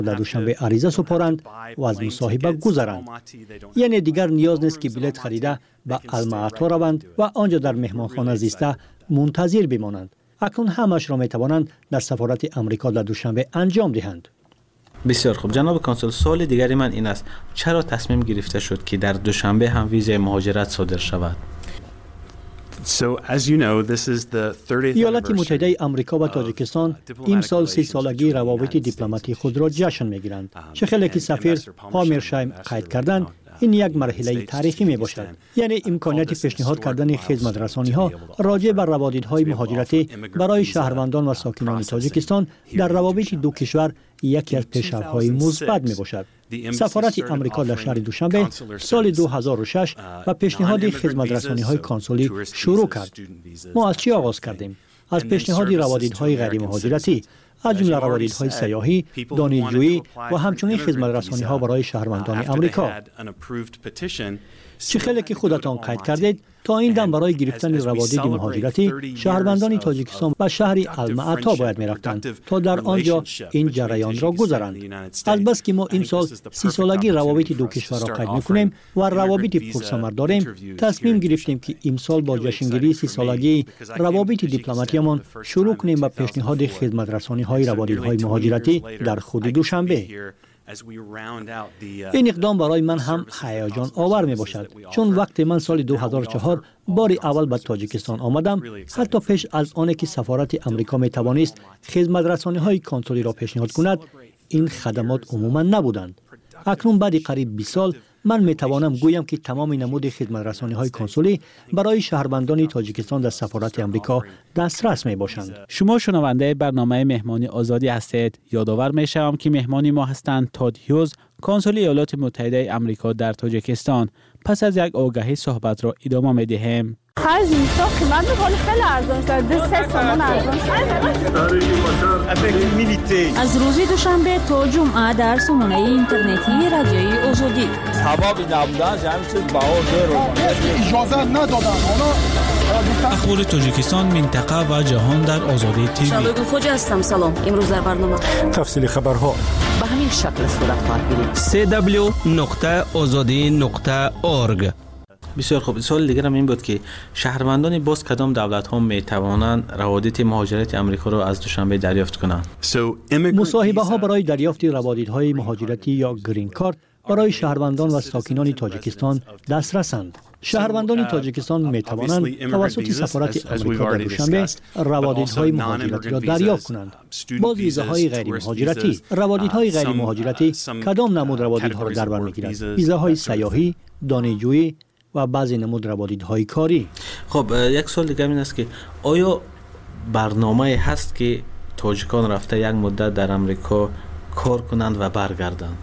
در دوشنبه عریضه سپارند و از مصاحبه گذرند. یعنی دیگر نیاز نیست که بلیط خریده به المعطا روند و آنجا در مهمانخانه زیسته منتظر بمانند. اکنون همش را میتوانند در سفارت امریکا در دوشنبه انجام دهند. بسیار خوب جناب کانسل، سوال دیگری من این است چرا تصمیم گرفته شد که در دوشنبه هم ویزای مهاجرت صادر شود؟ ایالات متحده آمریکا و تاجیکستان امسال 30 سالگی روابط دیپلماتی خود را جشن میگیرند. چه خیلی که سفیر پامیر شایم قید کردند، این یک مرحله تاریخی می باشد. یعنی امکانیت پیشنهاد کردن خدمت رسانی ها راجع بر روابط‌های مهاجرتی برای شهروندان و ساکنان تاجیکستان در روابط دو کشور یکی از پیشرفت‌های مثبت می باشد. سفارت آمریکا در شهر دوشنبه سال 2006 و پیشنهاد خدمت رسانی‌های کنسولی شروع کرد. ما از چی آغاز کردیم؟ از پیشنهاد روابط‌های غیر مهاجرتی، از جمله روابط‌های سیاحی، دانشجویی و همچنین خدمت رسانی‌ها برای شهروندان آمریکا. چه خیلی که خودتان قید کردید تا این دم برای گرفتن روابط مهاجرتی شهروندان تاجیکستان به شهر المعطا باید می‌رفتند تا در آنجا این جریان را گذرانند. البته که ما این سال 30 سالگی روابط دو کشور را قید می‌کنیم و روابط پرثمر داریم، تصمیم گرفتیم که امسال با جشنگیری 30 سالگی روابط دیپلماتیمان شروع کنیم با پیشنهاد خدمت رسانی‌های روابط‌های مهاجرتی در خود دوشنبه. این اقدام برای من هم هیجان آور می باشد، چون وقتی من سال 2004 بار اول به تاجیکستان آمدم، حتی پیش از آنکه که سفارت امریکا می توانست خدمت رسانی‌های کنسولی را پیشنهاد کند، این خدمات عموما نبودند. اکنون بعد قریب 20 سال من می توانم گویم که تمام نمود خدمت رسانی‌های کنسولی برای شهروندان تاجیکستان در سفارت امریکا دسترس می باشند. شما شنونده برنامه مهمانی آزادی هستید. یادآور می شوم که مهمانی ما هستند تاد هیوز، کنسول ایالات متحده آمریکا در تاجیکستان. پس از یک آگهی صحبت را ادامه می دهیم. خرج اینستا قیمت می‌کنه خیلی ارزان شد. 2 تومان ارزان شد. از روز دوشنبه تا جمعه در سامانه اینترنتی رادیوی آزادی. سبب نبودن همین چیز بها زیرو. اجازه ندادن. اخبار تاجیکستان، منطقه و جهان در آزادی تیوی. شبگو خوجا هستم. سلام. امروز در برنامه تفصیل خبرها به همین شکل صورت خواهد گرفت. www.azadi.org. بسیار خوب. سوال دیگر هم این بود که شهروندان باز کدام دولت ها می توانند روابط مهاجرت آمریکا را از دوشنبه دریافت کنند؟ مصاحبه ها برای دریافت روابط های مهاجرتی یا گرین کارت برای شهروندان و ساکنان تاجیکستان دسترسند. شهروندان تاجیکستان می توانند توسط سفارت آمریکا در دوشنبه روابط های مهاجرتی را دریافت کنند. باز ویزاهای غیر مهاجرتی. روابط های غیر مهاجرتی کدام نمود روابط ها را در بر میگیرند؟ ویزاهای سیاحی، دانشجویی و بعضی نمود روابط‌های کاری. خب یک سوال دیگه این است که آیا برنامه هست که تاجیکان رفته یک مدت در آمریکا کار کنند و برگردند؟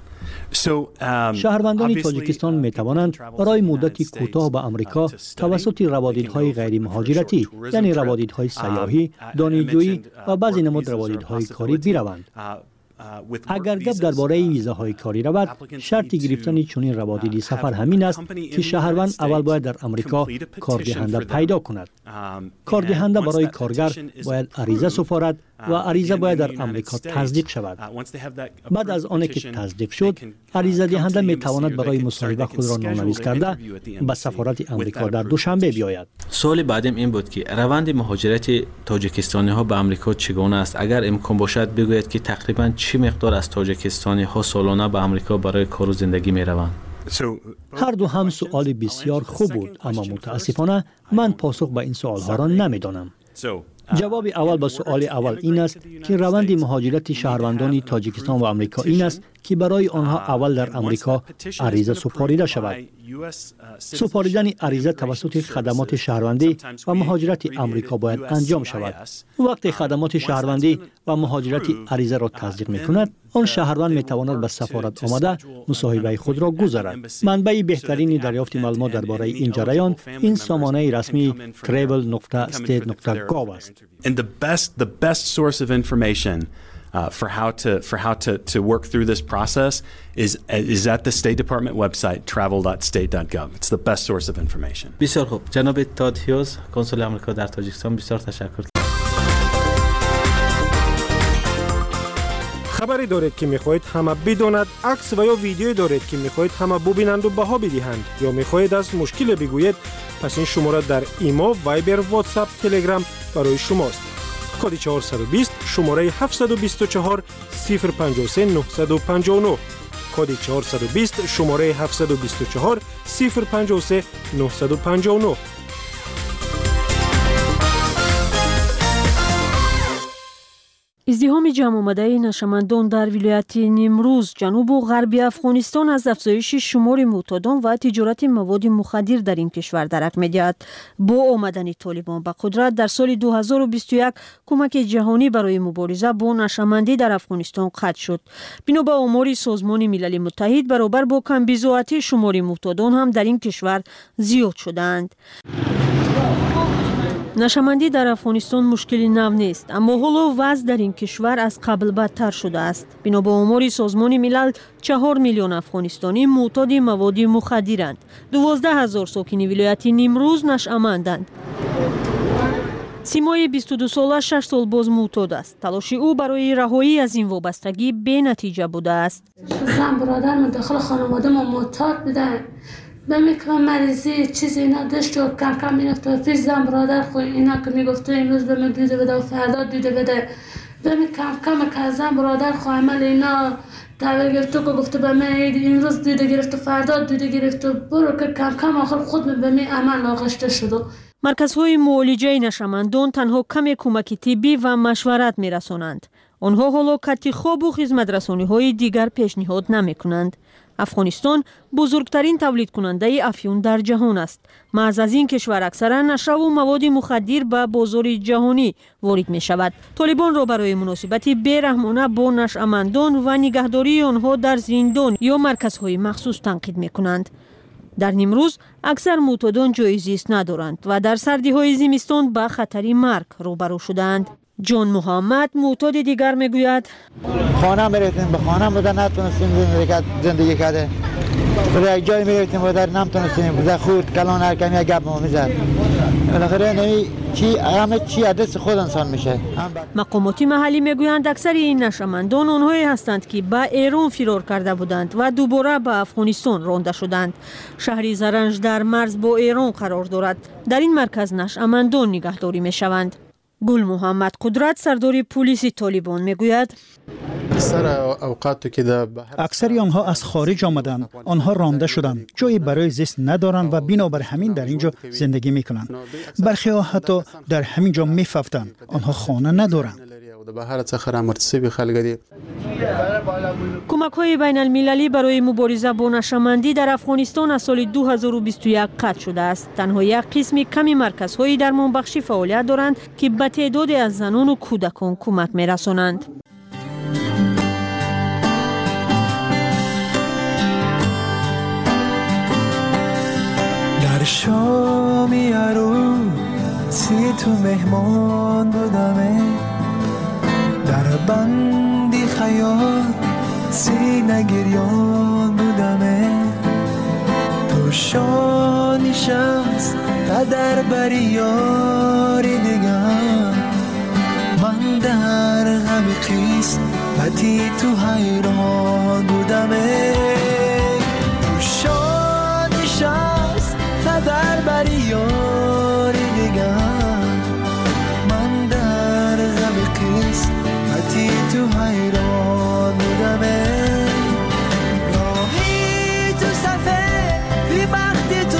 شهروندان تاجیکستان می توانند برای مدتی کوتاه به آمریکا توسط روابط‌های غیر مهاجرتی، یعنی روابط‌های سیاحی، دانشجویی و بعضی نمود روابط‌های کاری بروند. اگر گپ درباره ویزاهای کاری رود، شرط گرفتن چنین روابط سفر همین است که شهروند اول باید در آمریکا کاردهنده پیدا کند. کاردهنده برای کارگر باید عریضه سپارد و عریضه باید در آمریکا تصدیق شود. بعد از آنکه که تصدیق شد، عریضه دهنده می تواند برای مصاحبه خود را نام‌نویس کرده به سفارت آمریکا در دوشنبه بیاید. سوال بعدیم این بود که روند مهاجرت تاجیکستانی ها به آمریکا چگونه است؟ اگر امکان باشد بگویید که تقریبا چه مقدار از تاجیکستانی ها سالانه به آمریکا برای کار و زندگی می روند؟ هر دو هم سوال بسیار خوب بود، اما متاسفانه من پاسخ به این سوال ها را نمیدانم. جواب اول به سوال اول این است که روند مهاجرت شهروندان تاجیکستان و آمریکا این است که برای آنها اول در آمریکا عریضه سپاریده شود. سپاریدن عریضه توسط خدمات شهروندی و مهاجرت آمریکا باید انجام شود. وقتی خدمات شهروندی و مهاجرت عریضه را تصدیق می‌کند، آن شهروند می‌تواند به سفارت آمده مصاحبه خود را گزارد. منبع بهترین دریافت معلومات درباره این جریان این سامانه رسمی travel.state.gov است. And the best source of information for how to work through this process is at the State Department website travel.state.gov. It's the best source of information. بسیار خوب. جناب تاد هیوز، کنسول آمریکا در تاجیکستان، بسیار تشکر. خبری دارید که میخواهید همه بداند، عکس و یا ویدیویی دارید که میخواهید همه ببینند و بها بدهند یا میخواهید از مشکل بگویید، پس این شماره در ایما، وایبر، واتساپ، تلگرام برای شماست. کد 420 شماره 724 053 959. کد 420 شماره 724 053 959. ازدحام جمع آمده نشمندان در ولایت نیمروز جنوب و غربی افغانستان از افزایش شمار معتادان و تجارت مواد مخدر در این کشور درک می‌دهد. با آمدن طالبان به قدرت در سال 2021 کمک جهانی برای مبارزه با نشمندی در افغانستان قطع شد. بنا به آمار سازمان ملل متحد برابر با کمبزاعتی شمار معتادان هم در این کشور زیاد شدند. نشمندی در افغانستان مشکلی نو نیست، اما حالا وضع در این کشور از قبل بدتر شده است. بنا به آمار سازمان ملل 4 میلیون افغانستانی معتاد مواد مخدرند. 12,000 ساکن ولایت نیمروز نشمندند. سیمای 22 ساله 6 سال باز معتاد است. تلاش او برای رهایی از این وابستگی بی نتیجه بوده است. زن برادرم داخل خانواده ما معتاد بودن. بمیکم مریضی چیزی اینا داشت و کم کم میرفت و پیش زن برادر خو اینا که میگفت امروز به من دیده بده و فردا دیده بده. بمیکم کم که زن برادر خو عمل اینا تحویل گرفت و گفت به من امروز دیده گرفت و فردا دیده گرفت و برو که کم کم آخر خود به من عمل آغشته شد. مرکزهای معالجه نشمندان تنها کمی کمک طبی و مشورت میرسانند. آنها هلاکت خواب و خدمت رسانی‌های دیگر پیشنهاد نمی‌کنند. افغانستان بزرگترین تولید کننده افیون در جهان است. محض از این کشور اکثرا نشه و مواد مخدر به بازار جهانی وارد می شود. طالبان را برای مناسبت بی‌رحمانه با نشمندان و نگهداری آنها در زندان یا مرکزهای مخصوص تنقید می کنند. در نیمروز اکثر معتادان جای زیست ندارند و در سردی‌های زمستان با خطر مرگ روبرو شدند. جان محمد معتاد دیگر میگوید خانه میرفتیم، به خانه بودن نتونستیم زندگی کرده. به یک جای میرفتیم بودن نمیتونستیم، بوده خود کلان هر کمی گپ ما میزد. بالاخره نمی چی عدس خود انسان میشه. مقامات محلی میگویند اکثر این نشمندان آنهایی هستند که به ایران فرار کرده بودند و دوباره به افغانستان رانده شدند. شهر زرنج در مرز با ایران قرار دارد. در این مرکز نشمندان نگهداری میشوند. گل محمد قدرت سردار پلیس طالبان میگوید اکثر آنها از خارج آمدند، آنها رانده شدند، جایی برای زیست ندارند و بنابر همین در اینجا زندگی میکنند. برخی ها حتی در همین جا میففتند، آنها خانه ندارند. کمک های بین المللی برای مبارزه با نشمندی در افغانستان از سال 2021 قطع شده است. تنها یک قسم کمی مرکزهای درمانبخشی فعالیت دارند که به تعداد از زنان و کودکان کمک میرسانند. در شامی عروسی تو مهمان بودمه، در بندی خیال سینه گریان بودمه، تو شانی شخص قدر بری یاری دیگر، من در غم قسمتی تو حیران بودمه، تو شانی شخص قدر بری یاری دیگر، من در غم قسمتی تو حیران بودمه، راهی تو صفحه بی بختی تو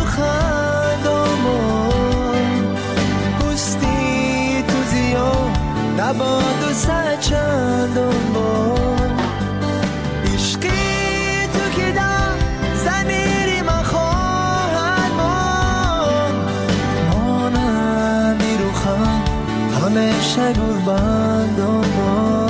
خندامون، پستی تو زیاد نباد و سچندان بار، عشقی تو که در زمیری من خواهد مانندی رو خم همیشه گربندان بار.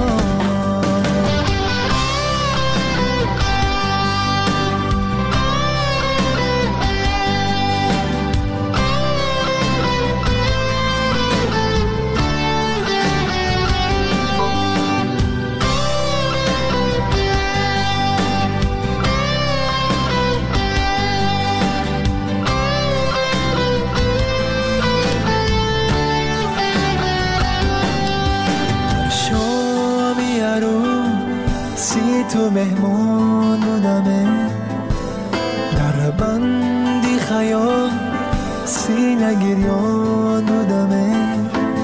مهمان بودمه در بندی خیال سینه گریان بودمه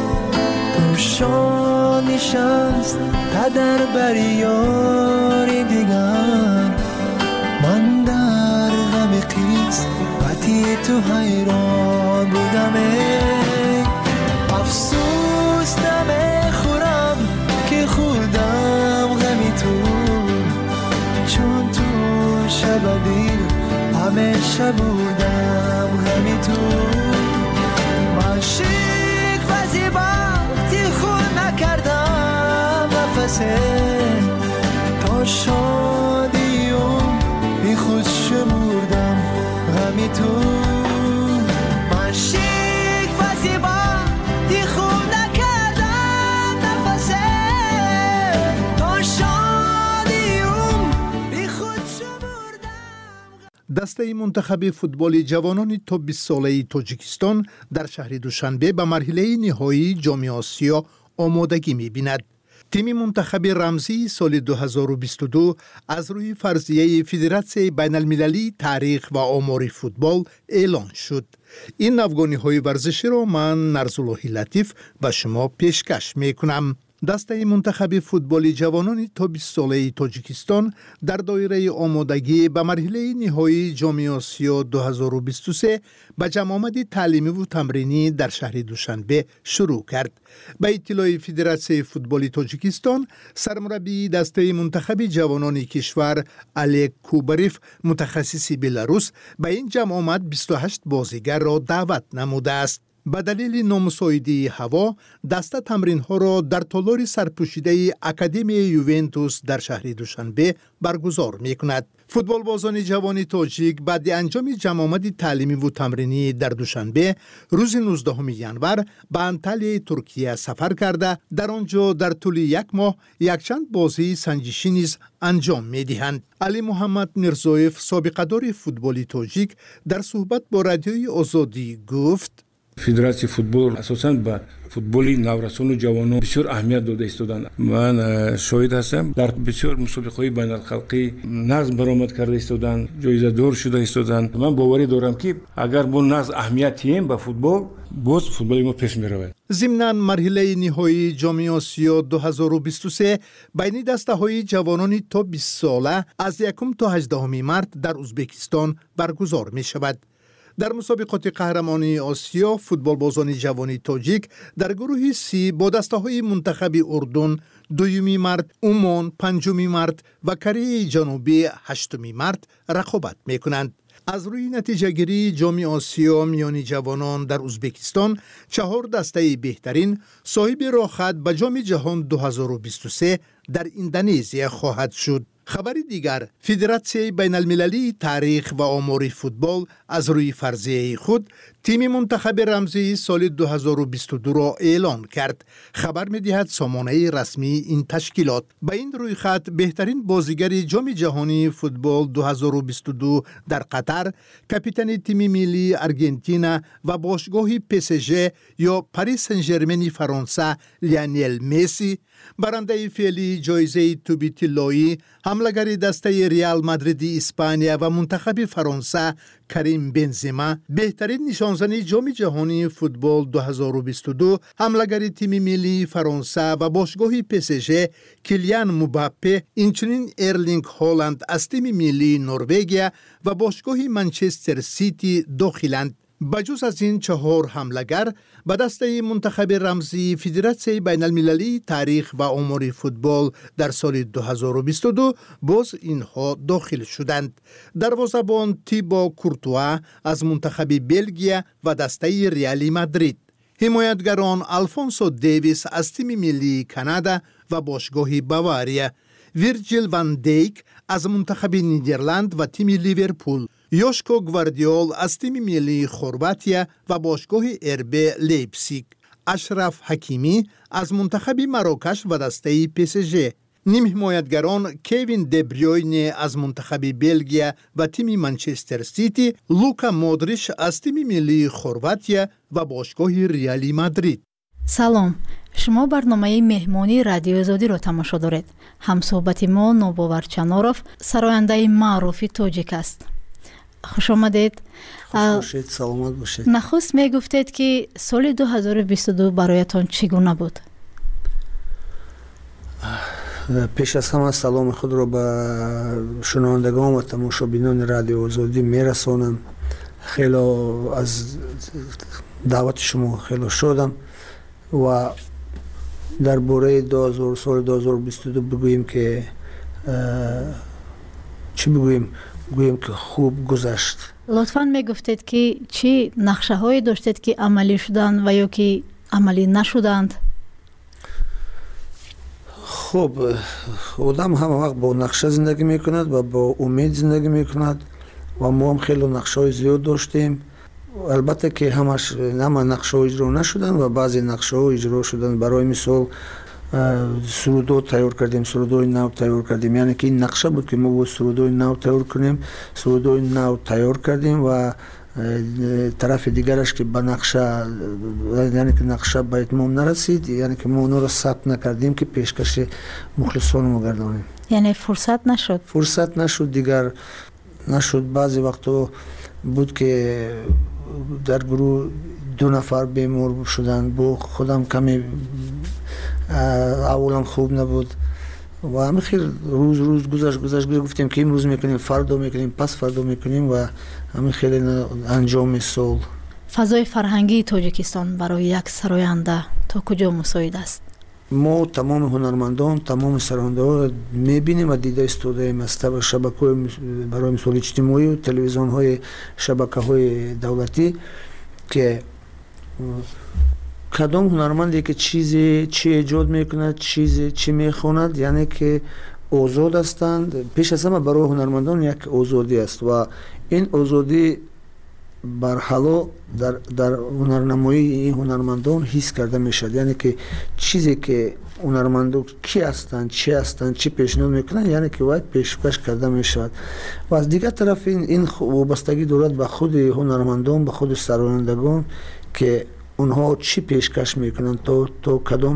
روشان نشست قدر بر یاری دیگر من در غم قسمتی تو حیران بودمه افسوس نمیخورم که خوردم غمی تو چون تو شب دیر همیشه بودم غمی تو من شیک و زیبا خود نکردم نفسه تا شادیم بی خود شمردم غمی تو من شیک و زیبا خود نکردم نفسه تا شادیم بی خود شمردم. دسته منتخب فوتبال جوانان تا 20 ساله تاجیکستان در شهر دوشنبه به مرحله نهایی جام آسیا آمادگی می‌بیند. تیم منتخب رمزی سال 2022 از روی فرضیه فدراسیون بین المللی تاریخ و آمار فوتبال اعلان شد. این افغانی‌های ورزشی را من نرزاللهی لطیف به شما پیشکش می‌کنم. دسته منتخب فوتبال جوانان تا 20 ساله تاجیکستان در دایره آمادگی به مرحله نهایی جام آسیا 2023 به جمع آمد تعلیمی و تمرینی در شهر دوشنبه شروع کرد. به اطلاع فدراسیون فوتبال تاجیکستان، سرمربی دسته منتخب جوانان کشور الک کوبریف متخصص بلاروس به این جمع آمد 28 بازیگر را دعوت نموده است. به دلیل نامساعدی هوا دسته تمرین ها را در تالار سرپوشیده اکادمی یوونتوس در شهر دوشنبه برگزار می کند. فوتبال بازان جوان تاجیک بعد انجام جمع آمد تعلیمی و تمرینی در دوشنبه روز 19 ژانویه به انطالیای ترکیه سفر کرده در آنجا در طول یک ماه یکچند بازی سنجشی نیز انجام می دهند. علی محمد میرزایف سابقه‌دار فوتبال تاجیک در صحبت با رادیوی آزادی گفت: فدراسیون فوتبال اساساً به فوتبال نورسان و جوانان بسیار اهمیت داده ایستادند. من شاهد هستم در بسیار مسابقه‌های بین‌الخلقی نظم برآمد کرده ایستادند، جایزه دار شده ایستادند. من باوری دارم که اگر با نظم اهمیت دهیم به فوتبال، باز فوتبال ما پیش می‌رود. ضمناً مرحله نهایی جام آسیا 2023 بین دسته‌های جوانان تا 20 ساله از 1 تا 18 مارس در ازبکستان برگزار می‌شود. در مسابقات قهرمانی آسیا فوتبال بازان جوانی تاجیک در گروه سی با دسته‌های منتخب اردن 2 مارس، عمان 5 مارس و کره جنوبی 8 مارس رقابت می‌کنند. از روی نتیجه گیری جام آسیا میان جوانان در ازبکستان 4 دسته بهترین صاحب راه خط به جام جهان 2023 در اندونزیا خواهد شد. خبر دیگر، فدراسیون بین المللی تاریخ و آمار فوتبال از روی فرضیه خود تیم منتخب رمزی سال 2022 را اعلان کرد. خبر می‌دهد سامانه رسمی این تشکیلات به این روی خط بهترین بازیگر جام جهانی فوتبال 2022 در قطر، کاپیتان تیم ملی آرژانتین و باشگاه PSG یا پاریس سن ژرمن فرانسه لیونل مسی، برنده فعلی جایزه توبی طلایی، حمله‌گر دسته ریال مادرید اسپانیا و منتخب فرانسه کریم بنزما، بهترین نشانزن جام جهانی فوتبال 2022، حمله‌گر تیم ملی فرانسه و باشگاه PSG کیلیان مباپه، اینچنین ارلینگ هالند از تیم ملی نروژ و باشگاه منچستر سیتی داخلند. بجز از این 4 حمله‌گر به دسته منتخب رمزی فدراسیون بین المللی تاریخ و آمار فوتبال در سال 2022 باز اینها داخل شدند. دروازه‌بان تیبو کورتوا از منتخب بلژیم و دسته ریال مادرید، حمایتگران آلفونسو دیویس از تیم ملی کانادا و باشگاه باواریا، ویرجیل وان دیک از منتخب نیدرلند و تیم لیورپول، یوشکو گواردیول از تیم ملی خرواتیا و باشگاه اربی لیپزیگ، اشرف حکیمی از منتخب مراکش و دسته PSG، نیم حمایتگران کوین دبریوینه از منتخب بلژیم و تیم منچستر سیتی، لوکا مودریچ از تیم ملی خرواتیا و باشگاه ریال مادرید. салом. шумо барномаи меҳмонии радиои озодӣ ро тамошо доред. ҳамсӯҳбати мо Нобовар Чаноров, сарояндаи маъруфи тоҷик аст. хуш омадед. Бошед, саломат бошед. нахуст мегуфтед ки соли 2022 бароятон чӣ гуна буд? пеш аз ҳама саломи худро ба шунавандагон ва тамошобинони радиои озодӣ мерасонам. хело аз даъвати шумо хело шодам ва дар бораи соли 2022 бигӯем ки чӣ бигӯем? гӯем ки хуб гузашт. лутфан мегуфтед ки чӣ нақшаҳое доштед ки амалӣ шуданд ва ё ки амалӣ нашуданд? хуб, одам ҳама вақт бо нақша зиндагӣ мекунад ва бо умед зиндагӣ мекунад ва мо ҳам хело нақшаҳои зиёд доштем. албатта ки ҳама нақшаҳо иҷро нашуданд ва баъзе нақшаҳо иҷро шуданд. барои мисол сурудҳо тайёр кардем, сурудҳои нав тайёр кардем. яъне ки ин нақша буд ки мо бояд сурудҳои нав тайёр кунем. сурудҳои нав тайёр кардем ва тарафи дигараш ки ба нақша, яъне ки нақша ба итмом нарасид, яъне ки мо онро сабт накардем ки пешкаши мухлисонро гардонем. яъне фурсат нашуд? фурсат нашуд, дигар нашуд. баъзе вақтҳо буд ки дар гурӯҳ 2 нафар бемор шуданд. бо худам каме аввалам хуб набуд ва ҳамихел рӯз гузашт гуфтем ки имрӯз мекунем, фардо мекунем, пас фардо мекунем ва ҳамихел анҷоми сол. фазои фарҳангии Тоҷикистон барои як сароянда то куҷо мусоид аст? мо тамоми ҳунармандон, тамоми сарояндаҳо мебинем ва дида истодаем аз шабакаҳои барои мисол иҷтимоӣ, телевизионҳои шабакаҳои давлатӣ ки кадом ҳунарманде ки чӣ эҷод мекунад, чӣ мехонад, яъне ки озод ҳастанд. пеш аз ҳама барои ҳунармандон як озодӣ аст ва ин озодӣ барҳало дар ҳунарнамоии ҳунармандон ҳис карда мешавад. яъне ки чизе ки ҳунармандо ки ҳастанд, чӣ пешниҳод мекунанд, яъне ки вай пешкаш карда мешавад. ва аз дигар тараф ин вобастагӣ дорад ба худи ҳунармандон, ба худи сарояндагон ки онҳо чӣ пешкаш мекунанд, то кадом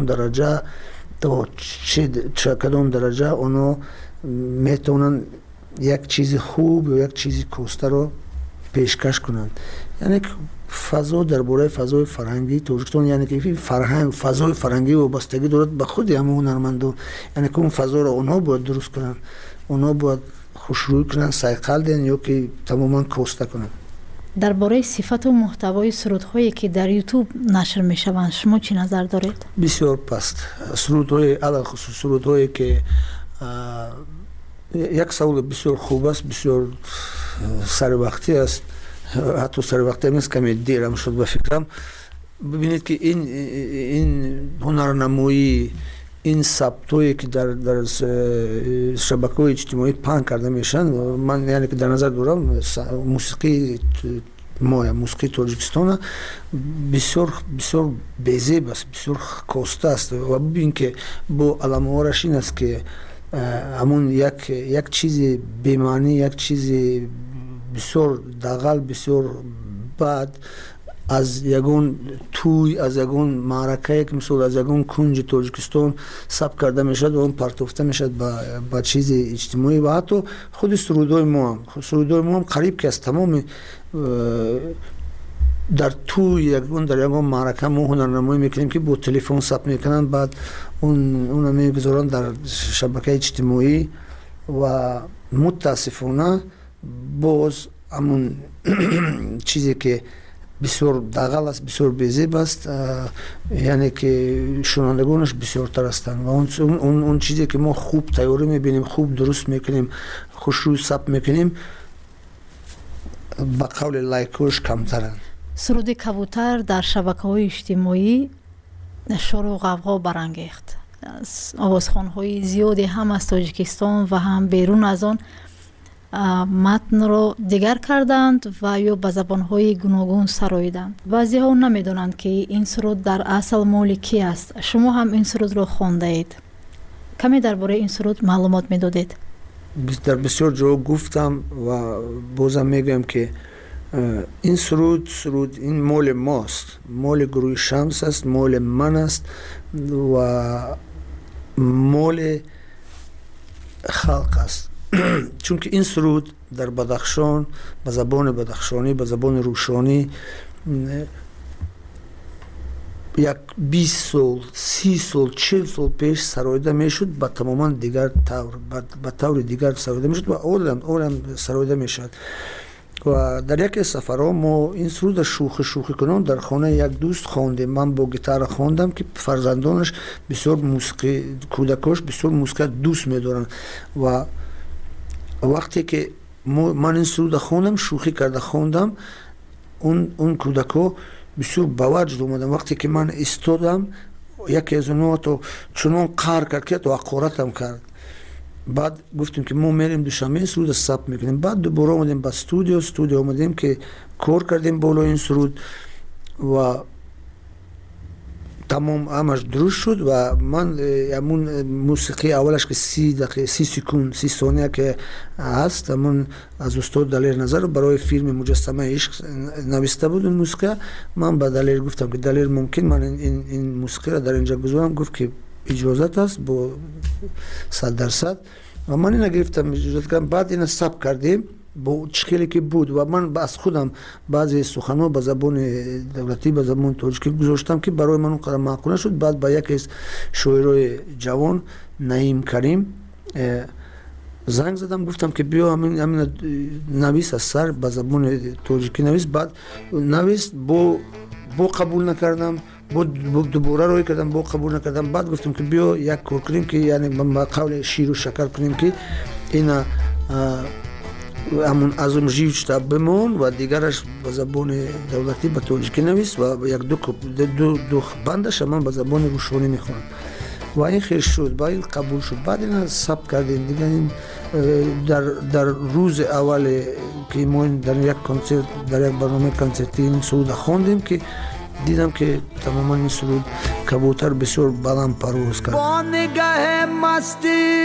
дараҷа онҳо метавонанд як чизи хуб ё як чизи костаро пешкаш кунанд. яъне ки фазо дар бораи фазои фарҳангии Тоҷикистон, яъне ки фазои фарҳангӣ вобастагӣ дорад ба худи ҳама ҳунармандон. яъне ки он фазоро онҳо бояд дуруст кунанд, онҳо бояд хушрӯй кунанд, сайқал диҳанд ё ки тамоман коста кунанд. дар бораи сифату муҳтавои сурудҳое ки дар YouTube нашр мешаванд шумо чӣ назар доред? бисёр паст. сурудҳои алахусус сурудҳое ки як саволи бисёр хуб аст, бисёр саривақтӣ аст. ҳатто саривақтӣ нест, каме дерам шуд ба фикрам. бибинед ки ин ҳунарнамоӣ, ин сабтҳое ки дар шабакаҳои иҷтимоӣ паҳн карда мешаванд, ман яъне ки дар назар дорам мусиқии мусиқии Тоҷикистона бисёр безеб аст, бисёр коста аст. ва бибин ки бо аламоараш ин аст ки ҳамун як чизи бемаънӣ, як чизи бисёр дағал, бисёр бад аз ягон тӯй, аз ягон маъракае ки мисол аз ягон кунҷи Тоҷикистон сабт карда мешавад ва он партофта мешавад ба чизи иҷтимоӣ. ва ҳатто худи сурудҳои мо ҳам қариб ки аз тамоми дар тӯй дар ягон маърака мо ҳунарнамоӣ мекунем ки бо телефон сабт мекунанд, баъд онро мегузоранд дар шабакаи иҷтимоӣ ва мутаассифона боз ҳамун чизе ки бисёр дағал аст, бисёр безеб аст, яъне ки шунавандагонаш бисёртар ҳастанд ва он чизе ки мо хуб тайёрӣ мебинем, хуб дуруст мекунем, хушрӯй сабт мекунем, ба қавли лайкҳош камтаранд. суруди кабутар дар шабакаҳои иҷтимоӣ шору ғавғо барангехт. овозхонҳои зиёде ҳам аз Тоҷикистон ва ҳам берун аз он матнро дигар карданд ва ё ба забонҳои гуногун сароиданд. баъзеҳо намедонанд ки ин суруд дар асл моли ки аст. шумо ҳам ин сурудро хондаед. каме дар бораи ин суруд маълумот медодед? дар бисёр ҷо гуфтам ва бозам мегӯям ки این سرود این مال ماست، مال گروه شمس است، مال من است و مال خلق است. چون که این سرود در بدخشان به زبان بدخشانی، به زبان روشانی یک 20 سال، 30 سال، 40 سال پیش سرایده میشد، به تماما دیگر طور، به طور دیگر سرایده میشد و اولم سرایده میشد. و در یک سفرها ما این سرود شوخی کنم در خانه یک دوست خواندیم. من با گیتار خواندم که فرزندانش بسیار موسیقی، کودکاش بسیار موسیقی دوست می‌دارن و وقتی که من این سرود خواندم، شوخی کرده خواندم، اون کودکا بسیار با وجد اومدن. وقتی که من ایستادم یکی از اونها تو چنان قهر کرد که تو حقارتم کرد. بعد گفتیم که ما میریم دوشنبه سرود ثبت میکنیم. بعد دوباره اومدیم با استودیو اومدیم که کار کردیم بالا این سرود و تمام همش درست شد و من همون موسیقی اولش که 30 دقیقه 30 سکند 30 ثانیه که هست، همون از استاد دلیر نظر برای فیلم مجسمه عشق نوشته بود. اون موسیقی من به دلیر گفتم که دلیر ممکن من این موسیقی را در اینجا بذارم؟ گفت که اجازت است با 100% و من اینو گرفتم اجازت کردم. بعد اینو ثبت کردیم با چخیلی که بود و من از خودم بعضی سخن‌ها به زبان دولتی به زبان تاجیکی گذاشتم که برای من اونقدر معقول شد. بعد با یکی از شاعرای جوان نعیم کریم زنگ زدم، گفتم که بیا همین نویس از سر به زبان تاجیکی نویس. بعد نویس با قبول نکردم، دوباره روی کردم با قبول نکردم. بعد گفتم که بیا یک کار کنیم که یعنی با قول شیر و شکر کنیم که اینا همون ازم جیوچتا بمون و دیگرش به زبان دولتی به تاجیکی نویس و یک دو بندش من به زبان روشانی میخونم و این خیر شد. با این قبول شد. بعد این ثبت کردیم دیگه. این در روز اول که ما در یک کنسرت، در یک برنامه کنسرتی این سرود خواندیم که دیدم که تماما این سرود کبوتر بسیار بلند پرواز کرد. با نگاه مستی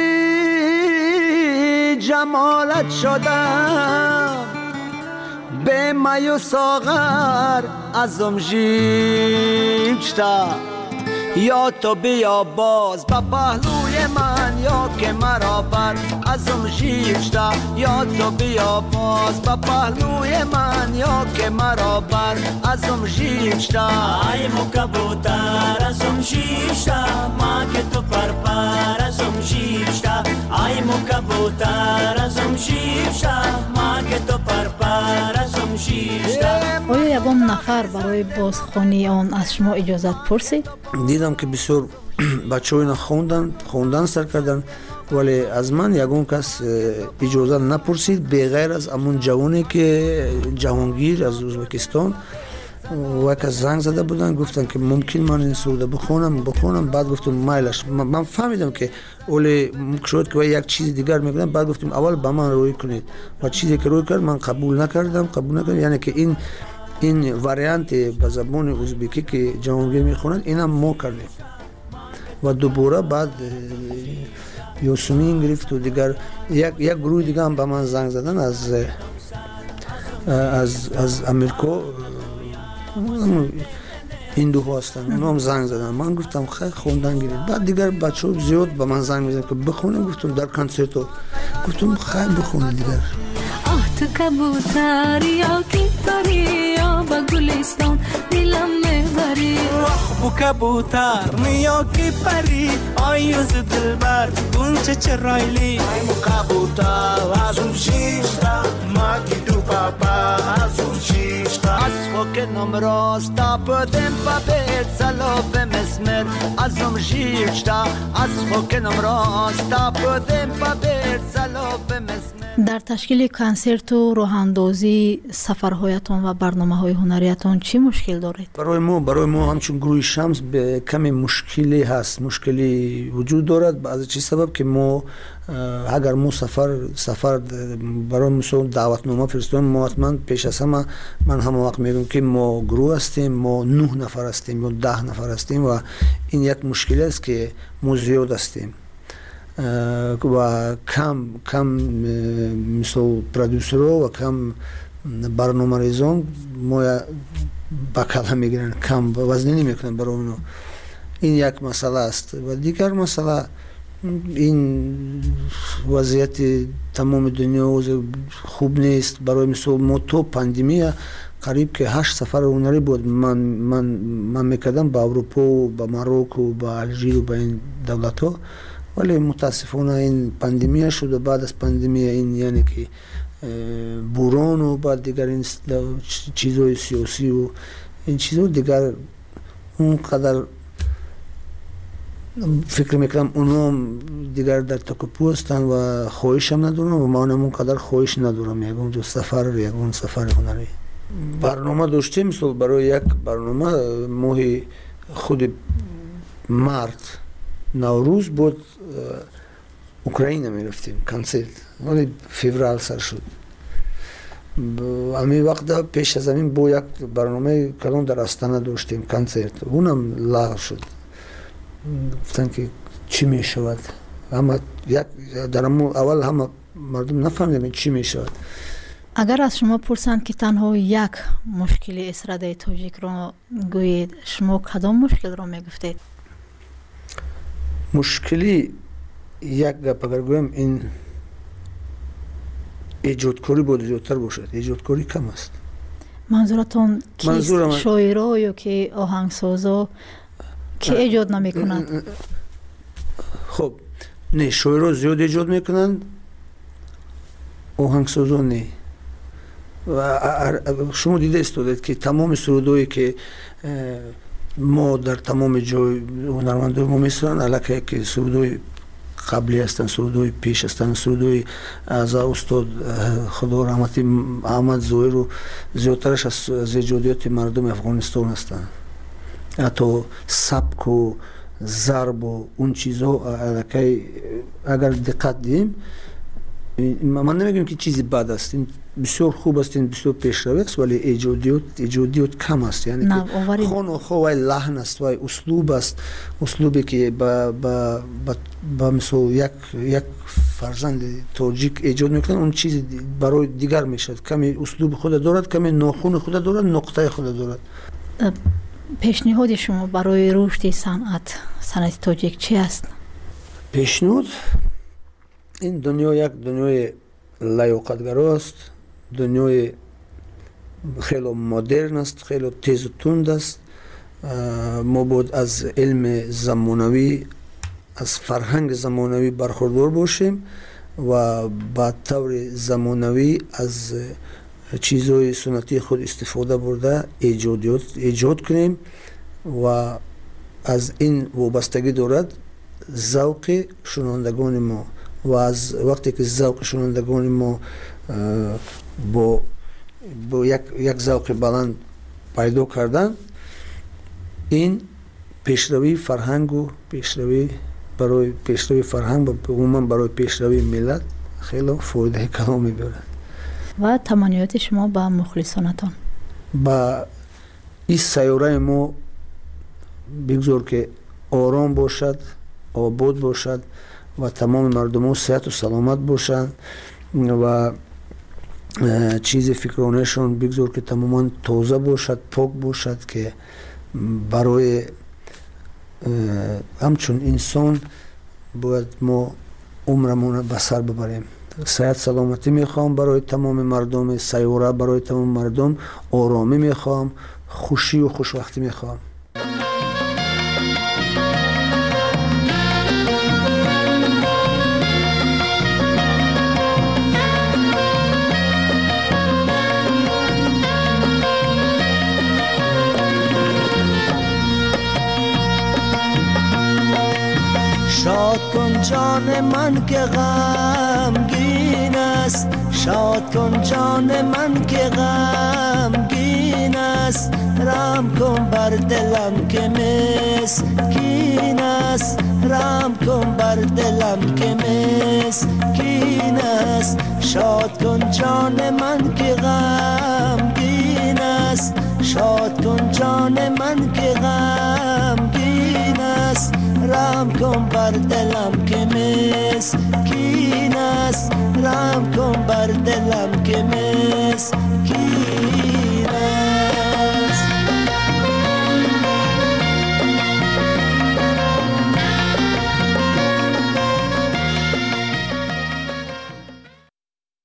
جمالت شدم، به می و ساغر ازم ژیبشتا، یا تو بیا باز با پهلوی من، یا که مرا بر ازم ژیبشتا، یا تو بیا باز با پهلوی من، یا که مرا بر ازم ژیبشتا. ای مو کبوتر ازم ژیبشتا، ما که تو پر ازم ژیبشتا. ای مو کبوتر ازم ژیبشتا، ما که تو پر ازم ژیبشتا. آیا یگان نفر برای بازخوانی آن از شما اجازت پرسید؟ دیدم که بسیار بچه ها اینا خوندن سر کردن، ولی از من یگان کس اجازه نپرسید بغیر از امون جوانی که جهانگیر از ازبکستان و یک زنگ زده بودن، گفتن که ممکن من این سروده بخونم. بعد گفتم مایلش. من فهمیدم که اولی شد که یک چیز دیگر میگن. بعد گفتم اول به من روی کنید و چیزی که روی کرد من قبول نکردم. یعنی که این واریانت به زبان ازبکی که جهانگیر میخوند اینا ما کردیم و دوباره بعد یوسمین گرفت و دیگر یک گروه دیگه هم به من زنگ زدن از امریکا، هندو هستن، اونا هم زنگ زدن. من گفتم خیلی خوندن گیرید. بعد دیگر بچه ها زیاد به من زنگ میزنن که بخونم. گفتم در کنسرت ها گفتم خیلی بخونه دیگر. تو کبوتر یا کی پری یا با گلستان دلم میبری، بو کبوتر یا کی پری آیوز دلبر گونچه چرایلی. ای مو کبوتر ازم ژیبشتا، ما کی تو پاپا ازم ژیبشتا. از فوکنم راستا پدم پاپت سلوف مسمر ازم ژیبشتا. از فوکنم راستا پدم پاپت سلوف مسمر. در تشکیل کنسرت و راهاندازی سفرهایتان و برنامه‌های هنریتان چی مشکل دارید؟ برای ما همچون گروه شمس به کمی مشکلی هست، مشکلی وجود دارد. از چه سبب که ما اگر ما سفر برای مثلا دعوتنامه فرستادیم، ما حتما پیش از همه من هم وقت میگم که ما گروه هستیم، ما 9 نفر هستیم یا 10 نفر هستیم و این یک مشکل است که ما زیاد هستیم و کم مثل پرودوسرها و کم برنامه ریزان ما بکلا میگیرن، کم وزنی نمیکنن برای اونو. این یک مسئله است. و دیگر مسئله این وضعیت تمام دنیا خوب نیست. برای مثال ما تو پاندمی قریب که 8 سفر هنری بود من میکردم با اروپا و با ماروک و با الژیر و با این دولت ها، ولی متاسفانه این پاندمی شد و بعد از پاندمی این یعنی که بوران و بعد دیگر این چیزهای سیاسی و این چیزها دیگر اونقدر فکر میکنم اونا دیگر در تکاپو هستن و خواهش هم ندارم و من هم اونقدر خواهش ندارم یکون سفر یکون سفر هنری. برنامه داشتیم مثل برای یک برنامه ماه خود مارت نوروز بود اوکراین میرفتیم کنسرت، ولی فوریه سر شد. همین وقت پیش از همین با یک برنامه کلان در استانه داشتیم کنسرت، اونم لغو شد. گفتن که چی می شود؟ اما در اول همه مردم نفهمیدن چی می شود. اگر از شما پرسند که تنها یک مشکل استراده تاجیک را گویید، شما کدام مشکل را می گفتید؟ مشکلی یک گپ اگر گویم این ایجادکاری بود زیادتر باشد. ایجادکاری کم است. منظورتون کیست؟ شاعرها یا که آهنگسازا که ایجاد نمی کنند؟ خب نه، شاعرها زیاد ایجاد میکنند، آهنگسازا نه. و شما دیده استودید که تمام سرودایی که ما در تمام جای هنرمندان ما میسرن علاقه که سرودای قبلی هستن، سرودای پیش هستن، سرودای از استاد خدا رحمتی احمد ظاهر و زیادترش از ایجادیات مردم افغانستان هستن. حتی سبک و ضرب و اون چیزها علاقه اگر دقت دیم، من نمیگم که چیزی بد است، این بسیار خوب است، این بسیار پیشرو است، ولی ایجادیات کم است. یعنی که خون و خواه لحن است و اسلوب است، اسلوبی که با مثل یک فرزند تاجیک ایجاد میکنن، اون چیزی برای دیگر میشد. کمی اسلوب خود دارد، کمی ناخون خود دارد، نقطه خود دارد. پیشنهاد شما برای رشد صنعت تاجیک چی است؟ پیشنهاد این دنیا یک دنیای لیاقتگرا است، دنیای خیلی مدرن است، خیلی تیز و تند است. ما باید از علم زمانوی، از فرهنگ زمانوی برخوردار باشیم و با طور زمانوی از چیزهای سنتی خود استفاده برده ایجاد کنیم و از این وابستگی دارد ذوق شنوندگان ما. و از وقتی که ذوق شنوندگان ما با یک ذوق بلند پیدا کردن، این پیشروی فرهنگ و برای پیشروی فرهنگ و عموما برای پیشروی ملت خیلی فایده کلامی دارد. و تمنیات شما با مخلصانتان؟ با این سیاره ما بگذار که آرام باشد، آباد باشد و تمام مردم ها صحت و سلامت باشند و چیز فکرانشون بگذار که تماما تازه باشد، پاک باشد، که برای همچون انسان باید ما عمرمون به سر ببریم. صحت سلامتی میخوام برای تمام مردم سیاره، برای تمام مردم آرامی میخوام، خوشی و خوشوقتی میخوام. شاد کن جان من که غمگین است، شاد کن جان من که غمگین است، رحم کن بر دلم که مسکین است، رحم کن بر دلم که مسکین است. شاد کن جان من که غمگین است، شاد کن جان من که غمگین است، رحم کن بر دلم که مسکین است، رحم کن بر دلم که